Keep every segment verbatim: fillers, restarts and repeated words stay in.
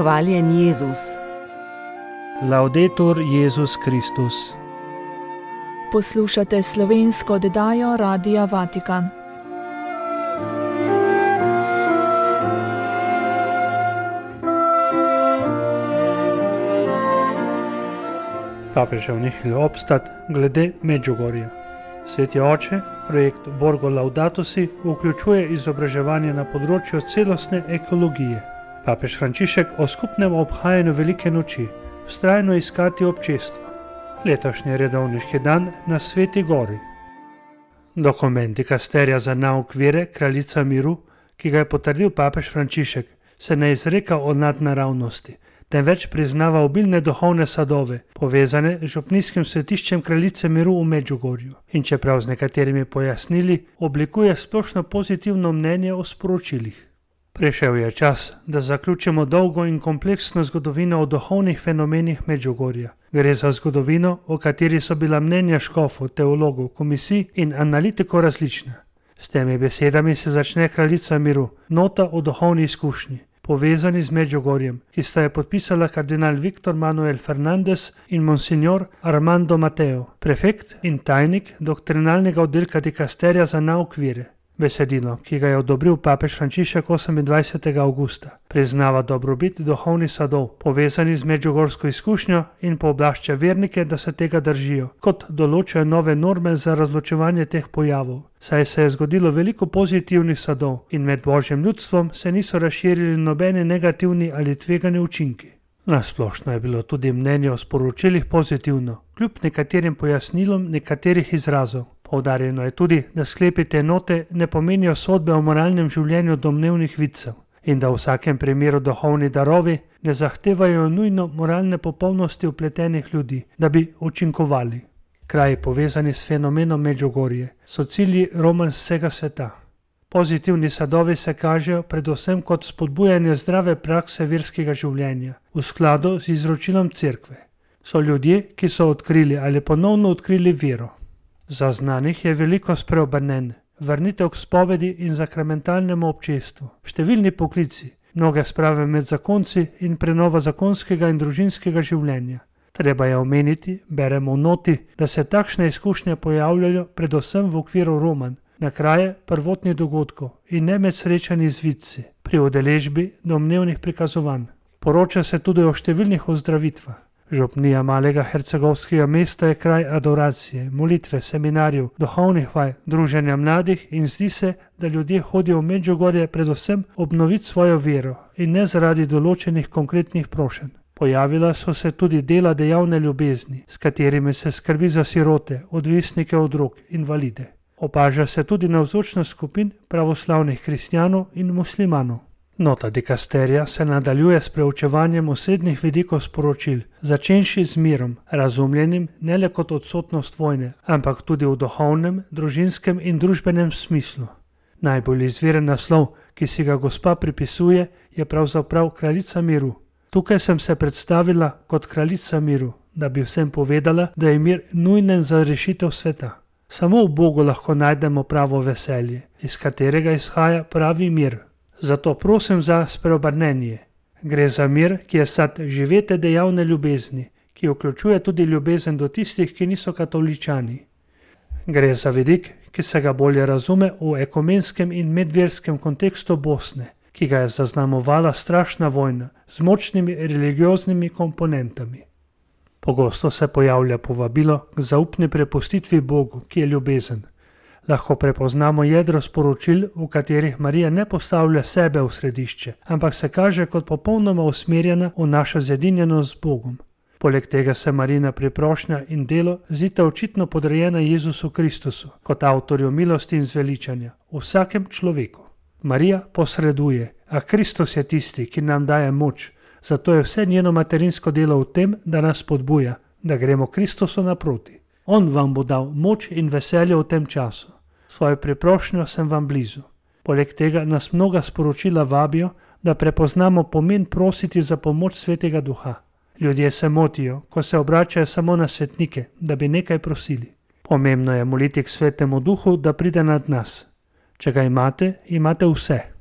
Hvaljen Jezus. Laudetur Jezus Kristus. Poslušate slovensko oddajo Radia Vatikan. Papežev Nihil Obstat glede Medjugorja. Sveti oče, projekt Borgo Laudatusi vključuje izobraževanje na področju celostne ekologije. Papež Frančišek o skupnem obhajanju velike noči, vztrajno iskati občestvo. Letošnji redovniški dan na Sveti gori. Dokument dikasterija za nauk vere Kraljica miru, ki ga je potrdil papež Frančišek, se ne izreka o nadnaravnosti, temveč priznava obilne duhovne sadove, povezane z župnijskim svetiščem Kraljice miru v Medjugorju, in čeprav z nekaterimi pojasnili, oblikuje splošno pozitivno mnenje o sporočilih. Prišel je čas, da zaključimo dolgo in kompleksno zgodovino o duhovnih fenomenih Medjugorja. Gre za zgodovino, o kateri so bila mnenja škofov, teologov, komisij in analitikov različna. S temi besedami se začne Kraljica miru, nota o duhovni izkušnji, povezani z Medjugorjem, ki sta je podpisala kardinal Viktor Manuel Fernandez in monsignor Armando Mateo, prefekt in tajnik doktrinalnega oddelka dikasterija za nauk vere. Besedilo, ki ga je odobril papež Frančišek osemindvajsetega avgusta, priznava dobrobit duhovnih sadov, povezani z medjugorsko izkušnjo, in pooblašča vernike, da se tega držijo, kot določajo nove norme za razločevanje teh pojavov, saj se je zgodilo veliko pozitivnih sadov in med božjim ljudstvom se niso razširili nobeni negativni ali tvegani učinki. Nasplošno je bilo tudi mnenje o sporočilih pozitivno, kljub nekaterim pojasnilom nekaterih izrazov. Poudarjeno je tudi, da sklepi te note ne pomenijo sodbe o moralnem življenju domnevnih vidcev in da v vsakem primeru duhovni darovi ne zahtevajo nujno moralne popolnosti vpletenih ljudi, da bi učinkovali. Kraji povezani s fenomenom Medjugorje so cilji romanj vsega sveta. Pozitivni sadovi se kažejo predvsem kot spodbujanje zdrave prakse verskega življenja v skladu z izročilom cerkve. So ljudje, ki so odkrili ali ponovno odkrili vero. Zaznanih je veliko spreobrnenj, vrnitev k spovedi in sakramentalnemu občestvu, številni poklici, mnoge sprave med zakonci in prenova zakonskega in družinskega življenja. Treba je omeniti, beremo v noti, da se takšne izkušnje pojavljajo predvsem v okviru romanj, na kraje prvotnih dogodkov in ne med srečanji z vidci, pri udeležbi domnevnih prikazovanj. Poroča se tudi o številnih ozdravitvah. Župnija malega hercegovskega mesta je kraj adoracije, molitve, seminarjev, duhovnih vaj, druženja mladih in zdi se, da ljudje hodijo v Medjugorje predvsem obnoviti svojo vero in ne zaradi določenih konkretnih prošenj. Pojavila so se tudi dela dejavne ljubezni, s katerimi se skrbi za sirote, odvisnike od drog, invalide. Opaža se tudi navzočnost skupin pravoslavnih kristjanov in muslimanov. Nota dikasterija se nadaljuje s preučevanjem osrednjih vidikov sporočil, začenši z mirom, razumljenim ne le kot odsotnost vojne, ampak tudi v duhovnem, družinskem in družbenem smislu. Najbolj izviren naslov, ki si ga gospa pripisuje, je pravzaprav Kraljica miru. Tukaj sem se predstavila kot Kraljica miru, da bi vsem povedala, da je mir nujen za rešitev sveta. Samo v Bogu lahko najdemo pravo veselje, iz katerega izhaja pravi mir. Zato prosim za spreobrnenje. Gre za mir, ki je sad živete dejavne ljubezni, ki vključuje tudi ljubezen do tistih, ki niso katoličani. Gre za vidik, ki se ga bolje razume v ekumenskem in medverskem kontekstu Bosne, ki ga je zaznamovala strašna vojna z močnimi religioznimi komponentami. Pogosto se pojavlja povabilo k zaupni prepustitvi Bogu, ki je ljubezen. Lahko prepoznamo jedro sporočil, v katerih Marija ne postavlja sebe v središče, ampak se kaže kot popolnoma usmerjena v našo zedinjenost z Bogom. Poleg tega se Marijina priprošnja in delo zdita očitno podrejena Jezusu Kristusu, kot avtorju milosti in zveličanja, vsakem človeku. Marija posreduje, a Kristus je tisti, ki nam daje moč, zato je vse njeno materinsko delo v tem, da nas spodbuja, da gremo Kristusu naproti. On vam bo dal moč in veselje v tem času. Svojo priprošnjo sem vam blizu. Poleg tega nas mnoga sporočila vabijo, da prepoznamo pomen prositi za pomoč Svetega Duha. Ljudje se motijo, ko se obračajo samo na svetnike, da bi nekaj prosili. Pomembno je moliti k Svetemu Duhu, da pride nad nas. Če ga imate, imate vse.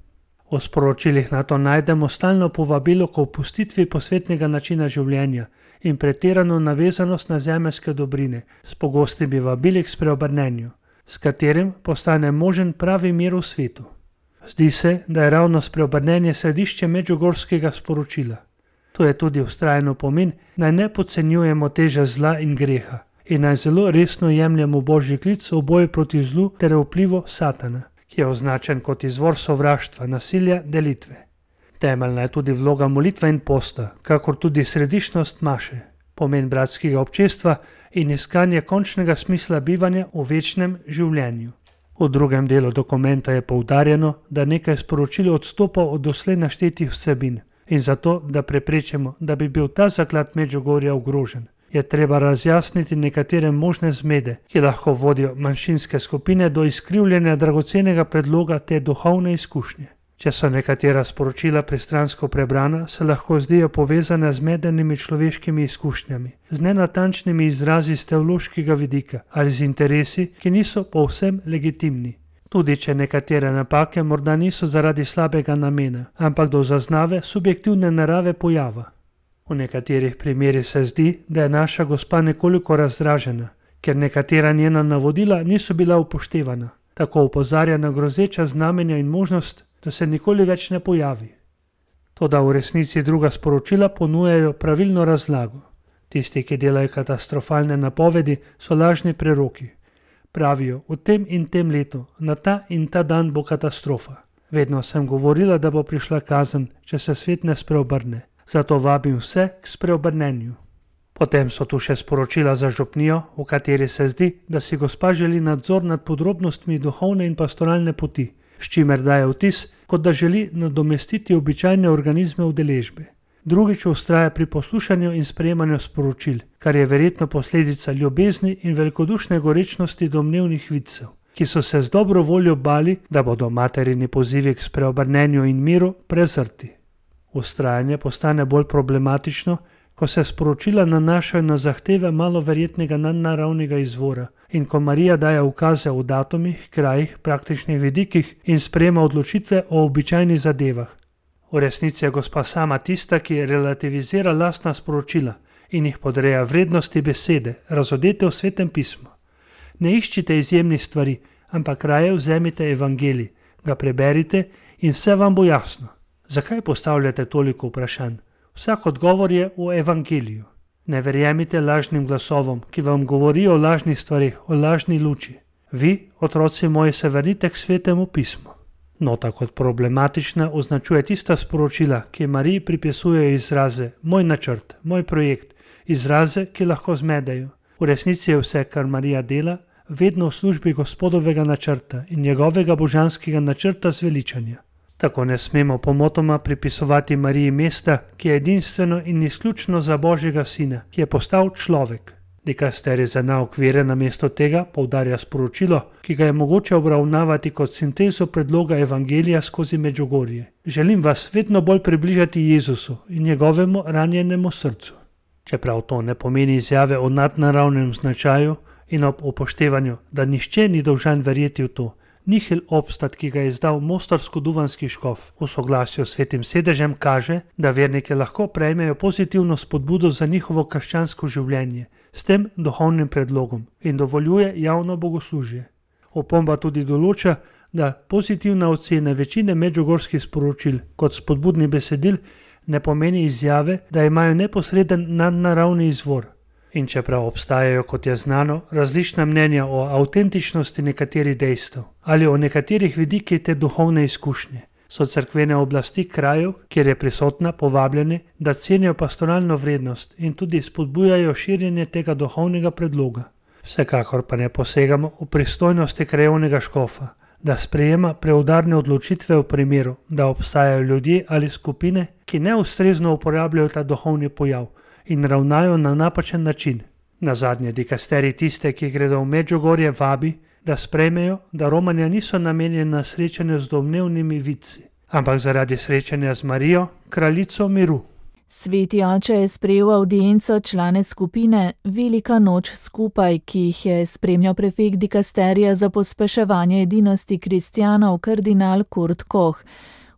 V sporočilih na to najdemo stalno povabilo k opustitvi posvetnega načina življenja in pretirano navezanost na zemeljske dobrine s pogostimi vabili k spreobrnenju, s katerim postane možen pravi mir v svetu. Zdi se, da je ravno spreobrnenje središče medžugorskega sporočila. To je tudi vztrajen pomen, naj ne podcenjujemo teže zla in greha in naj zelo resno jemljemo Božji klic v boju proti zlu ter vplivu Satana, ki je označen kot izvor sovraštva, nasilja, delitve. Temeljna je tudi vloga molitve in posta, kakor tudi središčnost maše, pomen bratskega občestva in iskanje končnega smisla bivanja v večnem življenju. V drugem delu dokumenta je poudarjeno, da nekaj sporočil odstopa od doslej naštetih vsebin in zato, da preprečimo, da bi bil ta zaklad Medžugorja ogrožen, je treba razjasniti nekatere možne zmede, ki lahko vodijo manjšinske skupine do izkrivljanja dragocenega predloga te duhovne izkušnje. Če so nekatera sporočila pristransko prebrana, se lahko zdijo povezane z medenimi človeškimi izkušnjami, z nenatančnimi izrazi z teološkega vidika ali z interesi, ki niso povsem legitimni. Tudi če nekatere napake morda niso zaradi slabega namena, ampak do zaznave subjektivne narave pojava. V nekaterih primerih se zdi, da je naša gospa nekoliko razdražena, ker nekatera njena navodila niso bila upoštevana. Tako opozarja na grozeča znamenja in možnost, da se nikoli več ne pojavi. Toda v resnici druga sporočila ponujajo pravilno razlago. Tisti, ki delajo katastrofalne napovedi, so lažni preroki. Pravijo, v tem in tem letu, na ta in ta dan bo katastrofa. Vedno sem govorila, da bo prišla kazen, če se svet ne spreobrne. Zato vabim vse k spreobrnenju. Potem so tu še sporočila za župnijo, v kateri se zdi, da si gospa želi nadzor nad podrobnostmi duhovne in pastoralne poti, s čimer daje vtis, kot da želi nadomestiti običajne organizme udeležbe. Drugič vztraja pri poslušanju in sprejemanju sporočil, kar je verjetno posledica ljubezni in velikodušne gorečnosti domnevnih vidcev, ki so se z dobro voljo bali, da bodo materini pozivi k spreobrnenju in miru prezrti. Vztrajanje postane bolj problematično, ko se sporočila nanašajo na zahteve malo verjetnega nadnaravnega izvora in ko Marija daje ukaze o datumih, krajih, praktičnih vidikih in sprejema odločitve o običajnih zadevah. V resnici je gospa sama tista, ki relativizira lastna sporočila in jih podreja vrednosti besede, razodete v Svetem pismu. Ne iščite izjemnih stvari, ampak raje vzemite evangelij, ga preberite in vse vam bo jasno. Zakaj postavljate toliko vprašanj? Vsak odgovor je v evangeliju. Ne verjemite lažnim glasovom, ki vam govorijo o lažnih stvarih, o lažni luči. Vi, otroci moji, se vrnite k Svetemu pismu. Nota kot problematična označuje tista sporočila, ki Mariji pripisujejo izraze moj načrt, moj projekt, izraze, ki lahko zmedejo. V resnici je vse, kar Marija dela, vedno v službi Gospodovega načrta in njegovega božanskega načrta zveličanja. Tako ne smemo pomotoma pripisovati Mariji mesta, ki je edinstveno in izključno za Božjega sina, ki je postal človek. Dikasterij za naukvire namesto tega poudarja sporočilo, ki ga je mogoče obravnavati kot sintezo predloga evangelija skozi Medžugorje. Želim vas vedno bolj približati Jezusu in njegovemu ranjenemu srcu. Čeprav to ne pomeni izjave o nadnaravnem značaju in ob upoštevanju, da nihče ni dolžan verjeti v to, Nihil Obstat, ki ga je izdal mostarsko-duvanski škof v soglasju s Svetim sedežem, kaže, da verniki lahko prejmejo pozitivno spodbudo za njihovo krščansko življenje s tem duhovnim predlogom in dovoljuje javno bogoslužje. Opomba tudi določa, da pozitivna ocena večine medžugorskih sporočil kot spodbudni besedil ne pomeni izjave, da imajo neposreden nadnaravni izvor. In čeprav obstajajo, kot je znano, različna mnenja o avtentičnosti nekaterih dejstev ali o nekaterih vidikih te duhovne izkušnje, so cerkvene oblasti krajev, kjer je prisotna, povabljene, da cenijo pastoralno vrednost in tudi spodbujajo širjenje tega duhovnega predloga. Vsekakor pa ne posegamo v pristojnosti krajevnega škofa, da sprejema preudarne odločitve v primeru, da obstajajo ljudje ali skupine, ki neustrezno uporabljajo ta duhovni pojav in ravnajo na napačen način. Nazadnje dikasterij tiste, ki gredo v Medžugorje, vabi, da sprejmejo, da romanja niso namenjena na srečanju z domnevnimi vidci, ampak zaradi srečanja z Marijo, kraljico miru. Sveti oče je sprejel avdienco člane skupine Velika noč skupaj, ki jih je spremljal prefekt dikasterija za pospeševanje edinosti kristjanov kardinal Kurt Koch.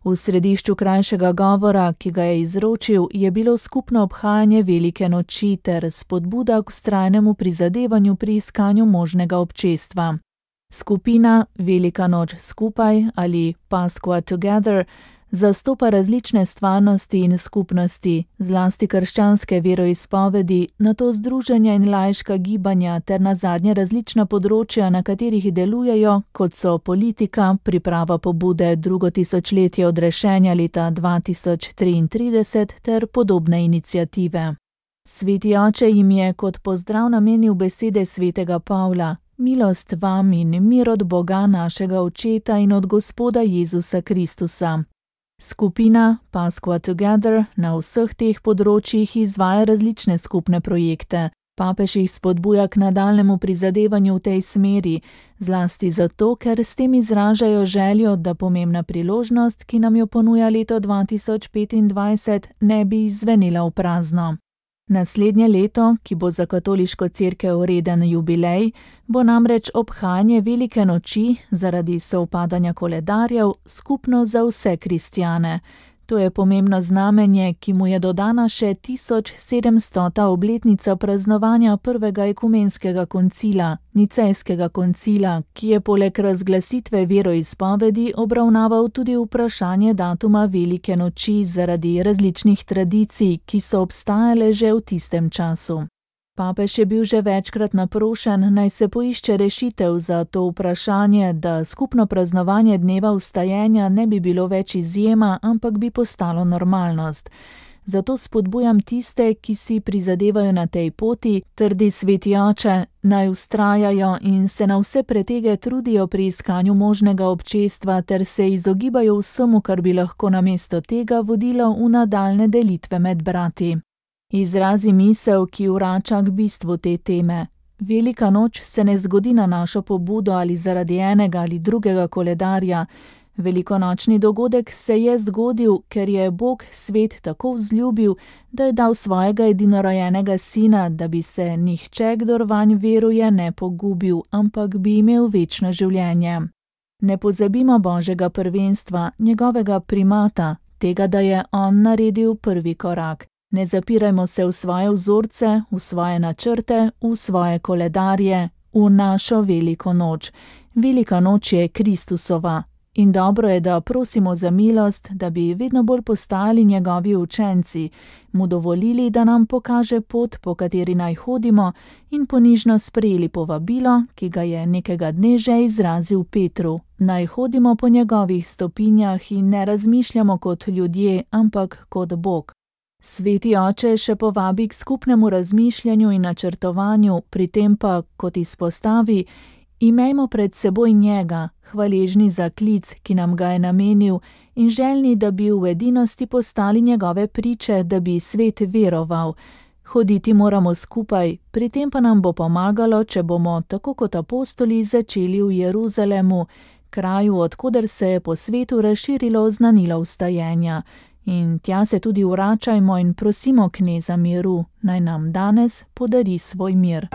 V središču krajšega govora, ki ga je izročil, je bilo skupno obhajanje velike noči ter spodbuda k vztrajnemu prizadevanju pri iskanju možnega občestva. Skupina Velika noč skupaj ali Pasqua Together zastopa različne stvarnosti in skupnosti, zlasti krščanske veroizpovedi, nato združenja in laiška gibanja ter nazadnje različna področja, na katerih delujejo, kot so politika, priprava pobude drugo tisočletje odrešenja leta dva tisoč triintrideset ter podobne iniciative. Sveti oče jim je kot pozdrav namenil besede svetega Pavla: milost vam in mir od Boga našega Očeta in od Gospoda Jezusa Kristusa. Skupina Pasqua Together na vseh teh področjih izvaja različne skupne projekte. Papež jih spodbuja k nadaljnemu prizadevanju v tej smeri, zlasti zato, ker s tem izražajo željo, da pomembna priložnost, ki nam jo ponuja leto dva tisoč petindvajset, ne bi izzvenela v prazno. Naslednje leto, ki bo za katoliško cerkev reden jubilej, bo namreč obhajanje velike noči zaradi sovpadanja koledarjev skupno za vse kristjane. To je pomembno znamenje, ki mu je dodana še tisoč sedemstota obletnica praznovanja prvega ekumenskega koncila, Nicejskega koncila, ki je poleg razglasitve veroizpovedi obravnaval tudi vprašanje datuma velike noči zaradi različnih tradicij, ki so obstajale že v tistem času. Papež je bil že večkrat naprošen, naj se poišče rešitev za to vprašanje, da skupno praznovanje dneva vstajenja ne bi bilo več izjema, ampak bi postalo normalnost. Zato spodbujam tiste, ki si prizadevajo na tej poti, trdi sveti oče, naj vztrajajo in se na vse pretege trudijo pri iskanju možnega občestva ter se izogibajo vsemu, kar bi lahko namesto tega vodilo v nadaljne delitve med brati. Izrazi misel, ki vrača k bistvu te teme. Velika noč se ne zgodi na našo pobudo ali zaradi enega ali drugega koledarja. Velikonočni dogodek se je zgodil, ker je Bog svet tako vzljubil, da je dal svojega edinorojenega sina, da bi se nihče, kdor vanj veruje, ne pogubil, ampak bi imel večno življenje. Ne pozabimo Božjega prvenstva, njegovega primata, tega, da je on naredil prvi korak. Ne zapirajmo se v svoje vzorce, v svoje načrte, v svoje koledarje, v našo veliko noč. Velika noč je Kristusova in dobro je, da prosimo za milost, da bi vedno bolj postali njegovi učenci, mu dovolili, da nam pokaže pot, po kateri naj hodimo, in ponižno sprejeli povabilo, ki ga je nekega dne že izrazil Petru. Naj hodimo po njegovih stopinjah in ne razmišljamo kot ljudje, ampak kot Bog. Sveti oče še povabi k skupnemu razmišljanju in načrtovanju, pri tem pa, kot izpostavi, imejmo pred seboj njega, hvaležni za klic, ki nam ga je namenil, in željni, da bi v edinosti postali njegove priče, da bi svet veroval. Hoditi moramo skupaj, pri tem pa nam bo pomagalo, če bomo, tako kot apostoli, začeli v Jeruzalemu, kraju, odkoder se je po svetu razširilo oznanilo vstajenja. In tja se tudi vračajmo in prosimo kneza miru, naj nam danes podari svoj mir.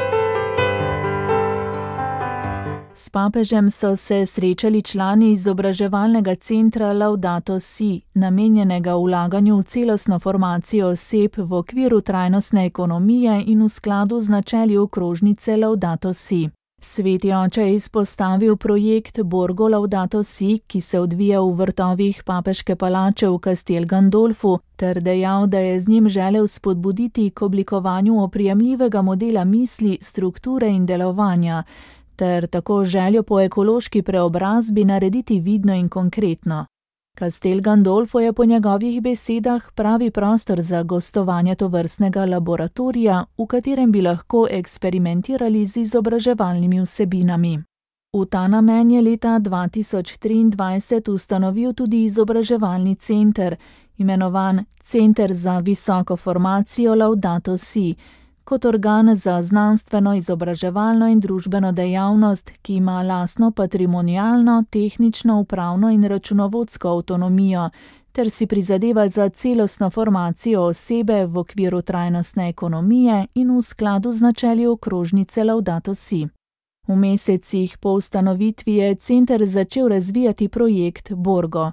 S papežem so se srečali člani izobraževalnega centra Laudato Si, namenjenega vlaganju v celostno formacijo oseb v okviru trajnostne ekonomije in v skladu z načeli okrožnice Laudato Si. Sveti oče je izpostavil projekt Borgo Laudato Si, ki se odvija v vrtovih papeške palače v Castel Gandolfu, ter dejal, da je z njim želel spodbuditi k oblikovanju oprijemljivega modela misli, strukture in delovanja, ter tako željo po ekološki preobrazbi narediti vidno in konkretno. Castel Gandolfo je po njegovih besedah pravi prostor za gostovanje tovrstnega laboratorija, v katerem bi lahko eksperimentirali z izobraževalnimi vsebinami. V ta namen je leta dva tisoč triindvajset ustanovil tudi izobraževalni center, imenovan Center za visoko formacijo Laudato Si, kot organ za znanstveno, izobraževalno in družbeno dejavnost, ki ima lastno patrimonialno, tehnično, upravno in računovodsko avtonomijo, ter si prizadeva za celostno formacijo osebe v okviru trajnostne ekonomije in v skladu z načeli okrožnice Laudato Si. V mesecih po ustanovitvi je center začel razvijati projekt Borgo.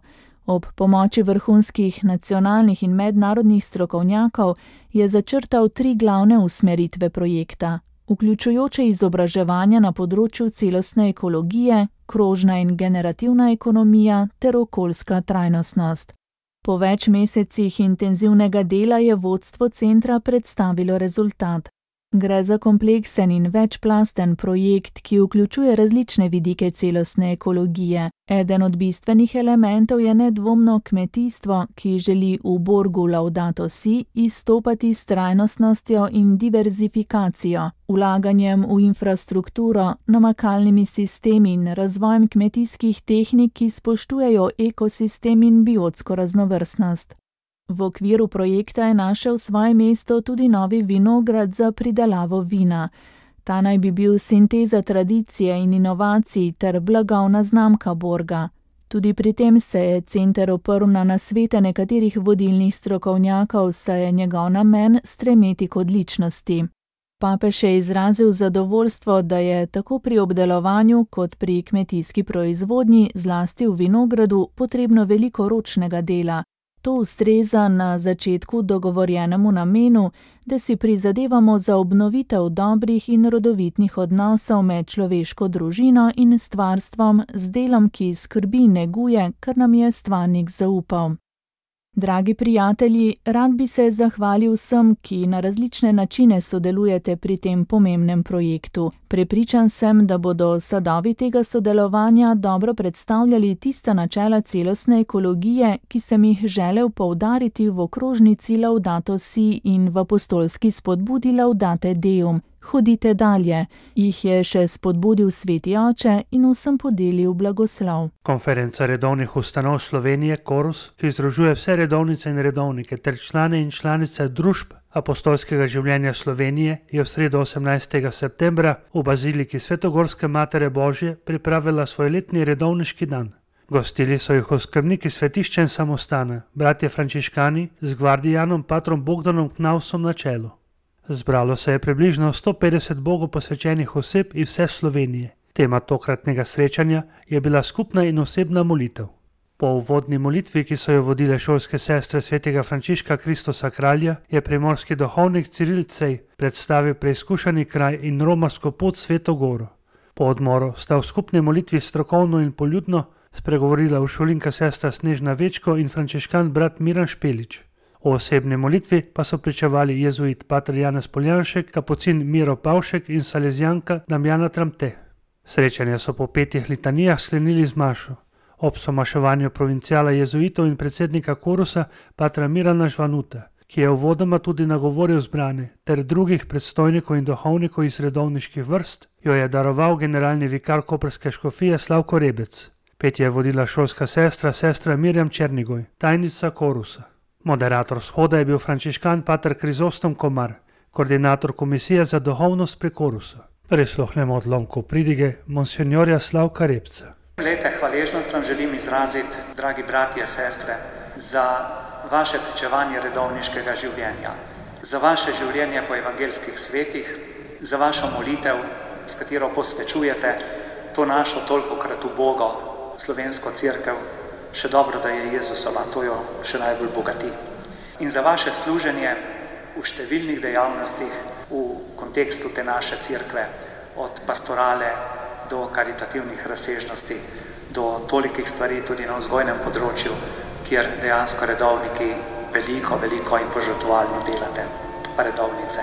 Ob pomoči vrhunskih nacionalnih in mednarodnih strokovnjakov je začrtal tri glavne usmeritve projekta, vključujoče izobraževanja na področju celostne ekologije, krožna in generativna ekonomija ter okoljska trajnostnost. Po več mesecih intenzivnega dela je vodstvo centra predstavilo rezultat. Gre za kompleksen in večplasten projekt, ki vključuje različne vidike celostne ekologije. Eden od bistvenih elementov je nedvomno kmetijstvo, ki želi v Borgu Laudato Si izstopati s trajnostnostjo in diverzifikacijo, vlaganjem v infrastrukturo, namakalnimi sistemi in razvojem kmetijskih tehnik, ki spoštujejo ekosistem in biotsko raznovrstnost. V okviru projekta je našel svoje mesto tudi novi vinograd za pridelavo vina. Ta naj bi bil sinteza tradicije in inovacij ter blagovna znamka Borga. Tudi pri tem se je center oprl na nasvete nekaterih vodilnih strokovnjakov, saj je njegov namen stremeti k odličnosti. Papež je izrazil zadovoljstvo, da je tako pri obdelovanju kot pri kmetijski proizvodnji, zlasti v vinogradu, potrebno veliko ročnega dela. To ustreza na začetku dogovorjenemu namenu, da si prizadevamo za obnovitev dobrih in rodovitnih odnosov med človeško družino in stvarstvom z delom, ki skrbi in neguje, kar nam je stvarnik zaupal. Dragi prijatelji, rad bi se zahvalil vsem, ki na različne načine sodelujete pri tem pomembnem projektu. Prepričan sem, da bodo sadovi tega sodelovanja dobro predstavljali tista načela celostne ekologije, ki sem jih želel poudariti v okrožnici Laudato Si in v apostolski spodbudi Laudate Deum. Hodite dalje, jih je še spodbudil Sveti Oče in vsem podelil blagoslov. Konferenca redovnih ustanov Slovenije Korus, ki združuje vse redovnice in redovnike ter člane in članice družb apostolskega življenja Slovenije, je v sredo osemnajstega septembra v baziliki Svetogorske Matere Božje pripravila svoj letni redovniški dan. Gostili so jih oskrbniki svetišča in samostana, bratje frančiškani z gvardijanom patrom Bogdanom Knausom na čelu. Zbralo se je približno sto petdeset Bogu posvečenih oseb iz vse Slovenije. Tema tokratnega srečanja je bila skupna in osebna molitev. Po uvodni molitvi, ki so jo vodile šolske sestre svetega Frančiška Kristosa Kralja, je primorski duhovnik Ciril Cej predstavil preizkušani kraj in romarsko pot Sveto Goro. Po odmoru sta v skupni molitvi strokovno in poljudno spregovorila uršulinka sestra Snežna Večko in frančiškan brat Miran Špelič. O osebni molitvi pa so pričevali jezuit pater Janez Poljanšek, kapucin Miro Pavšek in salezijanka Damjana Tramte. Srečanja so po petih litanijah sklenili z mašo. Ob somaševanju provincijala jezuitov in predsednika Korusa patra Mirana Žvanuta, ki je uvodoma tudi nagovoril zbrane, ter drugih predstojnikov in duhovnikov iz redovniških vrst, jo je daroval generalni vikar koprske škofije Slavko Rebec. Petje je vodila šolska sestra, sestra Mirjam Černigoj, tajnica Korusa. Moderator shoda je bil frančiškan pater Krizostom Komar, koordinator komisije za duhovnost pri Korusu. Prisluhnemo odlomku pridige monsinjorja Slavka Repca. Lete hvaležnost vam želim izraziti, dragi bratje, sestre, za vaše pričevanje redovniškega življenja, za vaše življenje po evangelskih svetih, za vašo molitev, s katero posvečujete to našo tolikokrat ubogo slovensko cerkev. Še dobro, da je Jezusova, to jo še najbolj bogati. In za vaše služenje v številnih dejavnostih v kontekstu te naše cerkve, od pastorale do karitativnih razsežnosti, do tolikih stvari tudi na vzgojnem področju, kjer dejansko redovniki veliko, veliko in požrtvovalno delate, redovnice.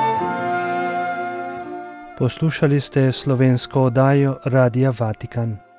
Poslušali ste slovensko oddajo Radia Vatikan.